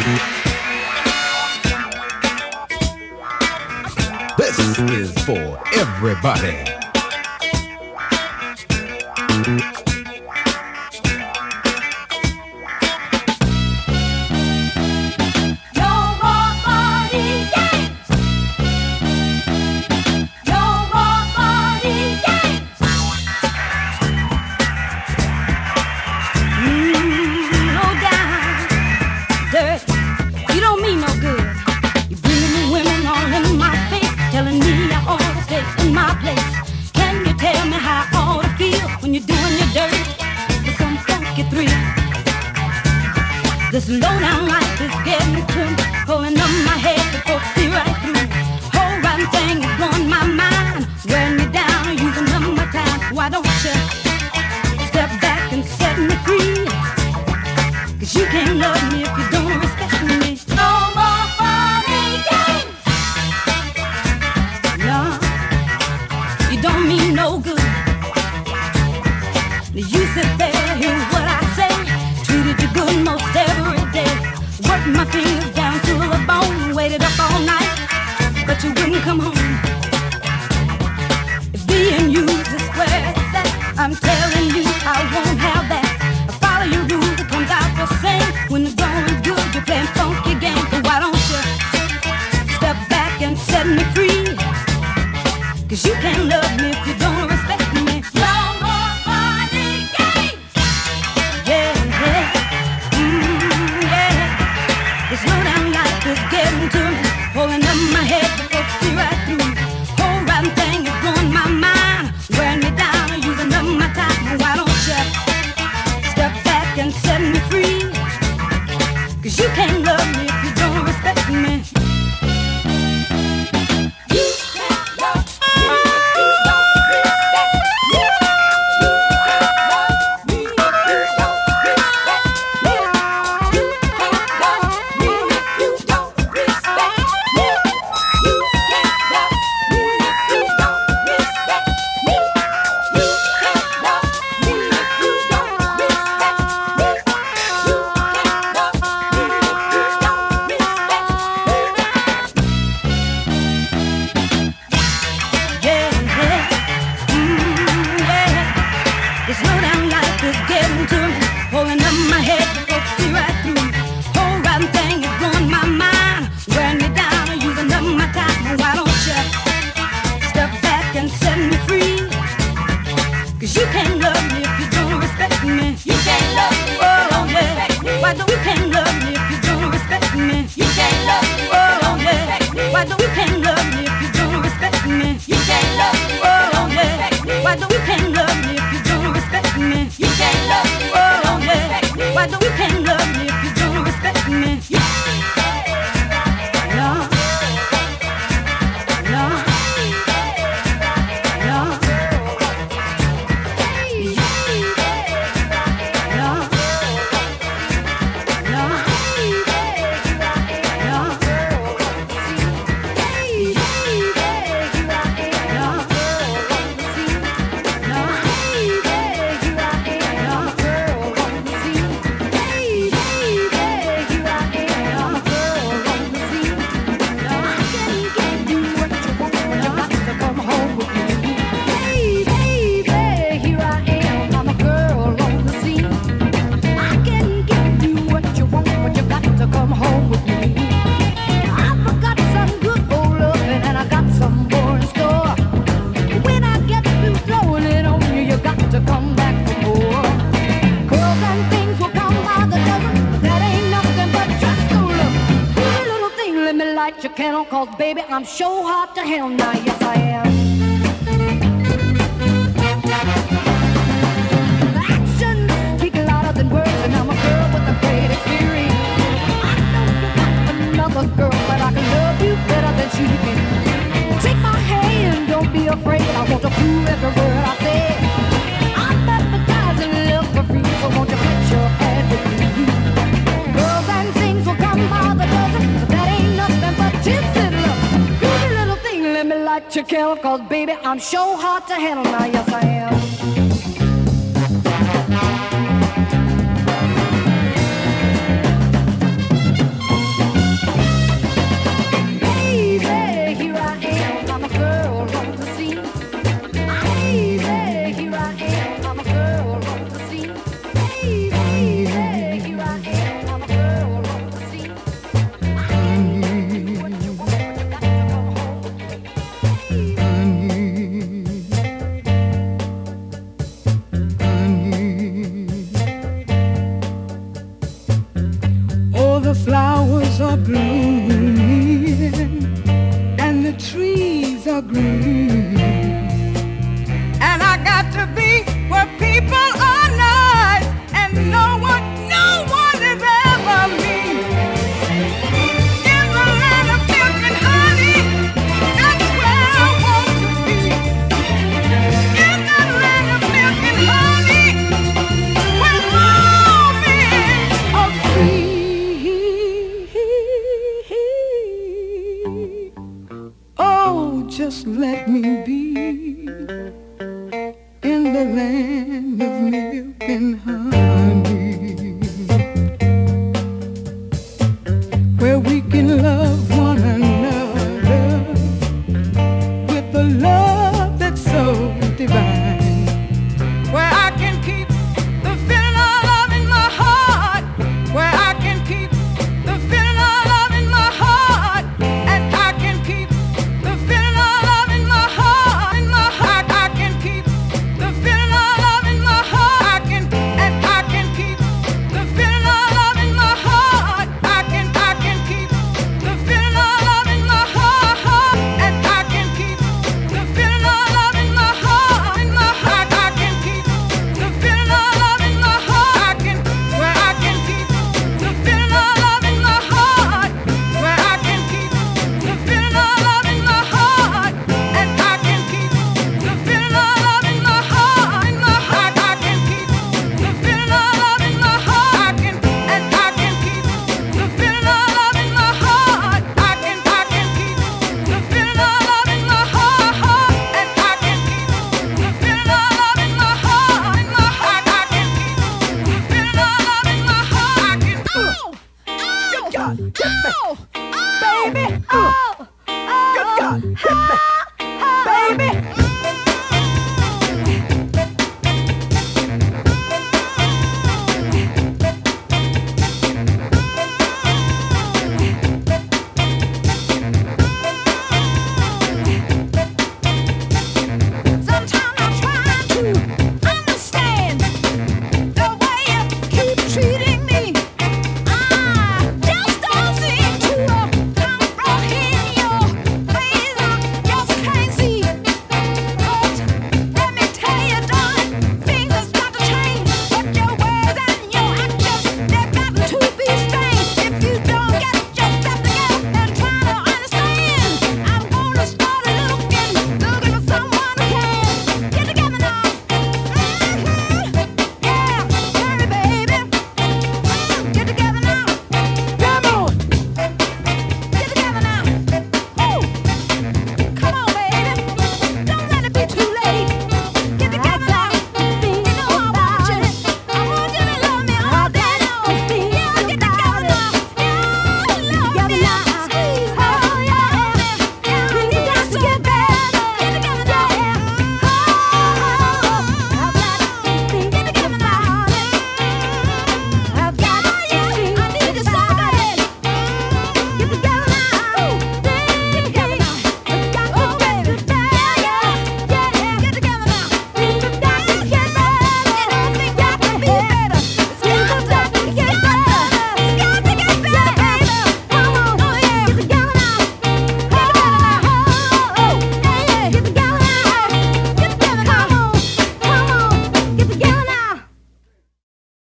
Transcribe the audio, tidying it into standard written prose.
This is for everybody. This low down life is getting to me, pulling up my head to folks see right through. Whole rotten thing is blowing my mind, wearing me down, using up my time. Why don't you step back and set me free? 'Cause you can't love me if you don't respect me. No more funny games. No, you don't mean no good. You sit there, here's what I say. Treated you good most every day. Worked my fingers down to the bone. Waited up all night, but you wouldn't come home. If being used is where it's at, I'm telling you I won't have that. I follow your rules, it comes out the same. When the going good, you're playing funky games. So why don't you step back and set me free? 'Cause you can't love me if you don't respect me. No more funny games. Yeah, yeah. This low down life is getting to me, pulling up my head to folks see right through. Whole rotten thing is blowing my mind, wearing me down, using up my time. Why don't you step back and set me free? 'Cause you can't love me if you don't respect me. You cannot, 'cause baby, I'm sure hot to hell now, yes I am. Actions speak louder than words, and I'm a girl with a great experience. I know you're not another girl, but I can love you better than she can. Take my hand, don't be afraid, I want to prove every word I say. I'm advertising love for free, so won't you put your head with me? Girls and things will come by the dozen, but that ain't nothing but tips and love. Pretty little thing, let me light your candle, 'cause baby, I'm sure hot to handle now, yes I am. are blooming and the trees are green, and I got to be where people are nice and no one is ever mean. In the land of milk and honey, that's where I want to be. In the land of milk and honey, where all men are free. Oh, just let me be in the land of milk and honey, where we can love one another with a love that's so divine, where I can keep the feeling of love in my heart, where I can keep the feeling of love in my heart, and I can keep the feeling of love in my heart, in my heart. I can keep the feeling of love in my heart. I can keep the feeling of love in my heart. I can keep the feeling of love in my heart, and I can keep the feeling of love in my heart, in my heart. I can keep the feeling of love in my heart. Where I can keep the feeling of love in my heart, where I can keep the feeling of love in my heart, and I can keep the feeling of love in my heart, in my heart. I can keep the feeling of love in my heart, and I can keep the feeling of love in my heart. I can keep the feeling of love in my heart, and I can keep the feeling of love in my heart, in my heart. I can keep the feeling of love in my heart. I can. Oh, you got it, baby. Oh.